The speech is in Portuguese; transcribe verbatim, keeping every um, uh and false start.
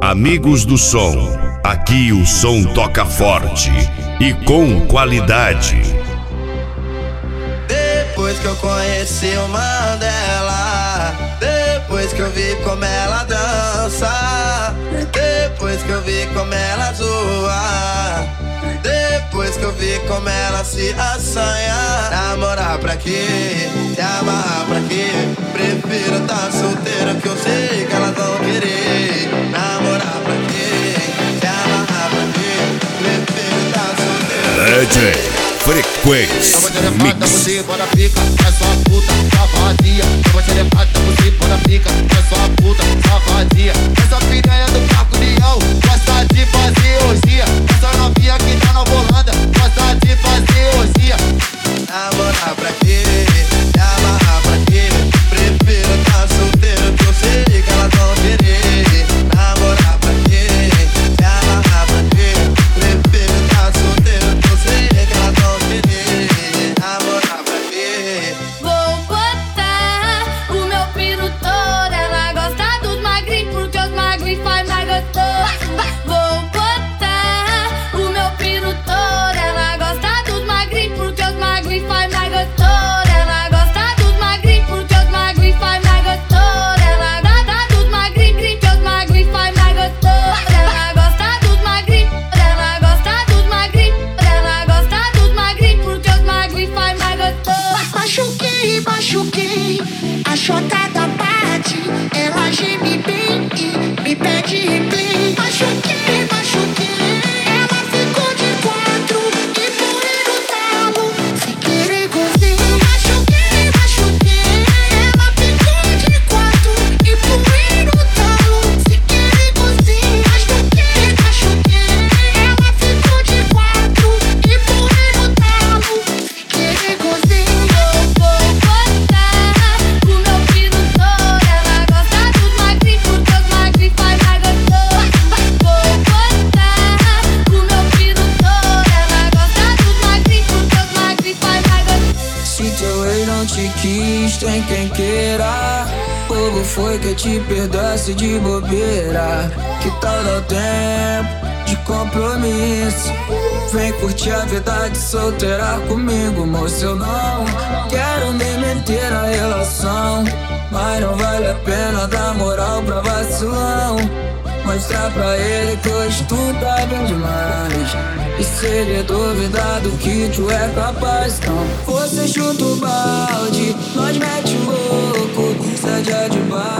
Amigos do som, aqui o som toca forte e com qualidade. Depois que eu conheci o Mandela, depois que eu vi como ela dança, depois que eu vi como ela zoa, depois que eu vi como ela se assanha. Namorar pra quê? Se amarrar pra quê? Prefiro tá solteira que eu sei que elas vão querer. Namorar pra quê? Se amarrar pra quê? Prefiro tá solteira. D J Frequência Eu vou te levar da você, bora pica, é só puta, safadinha. Eu vou te levar da você, bora pica, é só puta, safadinha. Essa piranha do Caco Leão gosta de fazer orgia. Essa novinha que tá na volanda gosta de fazer orgia. Namorar pra quê? Se amarrar pra quê? Prefiro tá solteiro que eu sei que elas vão querer. Namorar pra quê? Se amarrar pra quê? Prefiro tá solteiro que eu sei que elas vão querer. Namorar pra quê? Vou botar o meu piro todo. Ela gosta dos magrinhos porque os magrinhos faz mais gostoso. Vou botar o meu piro todo. Ela gosta dos magrinhos porque os magrinhos faz mais gostoso. Ela gosta dos magrinhos porque os magrinhos faz mais gostoso. Ela gosta dos magrinhos porque os magrinhos faz mais gostoso. Ela gosta dos magrinhos, ela gosta dos magrinhos, ela gosta dos magrinhos porque os magrinhos faz mais gostoso. Machuquei, machuquei, a chotada bate, ela geme bem e me pede replay. Machuquei, machuquei, ela ficou de quatro e pulei no talo, se querer gozei. Machuquei, machuquei, ela ficou de quatro e pulei no talo, se querer gozei. Machuquei, machuquei, ela ficou de quatro e pulei no talo, se querer gozei. Vou botar o meu piro todo. Ela gosta dos magrinhos porque os magrinhos faz mais gostoso. Vou botar o meu piro todo. Ela gosta dos magrinhos porque os magrinhos faz mais gostoso. Se teu ex não te quis, tem quem queira. Povo foi que te perdoasse de bobeira. Que tal dar tempo de compromisso? Vem curtir a vida de solteira comigo, moço. Eu não quero me meter na relação, mas não vale a pena dar moral pra vacilão. Mostrar pra ele que hoje tu tá bem demais. E se ele duvidar do que tu é capaz, então você chuta o balde, nós mete o louco, sai de baixo.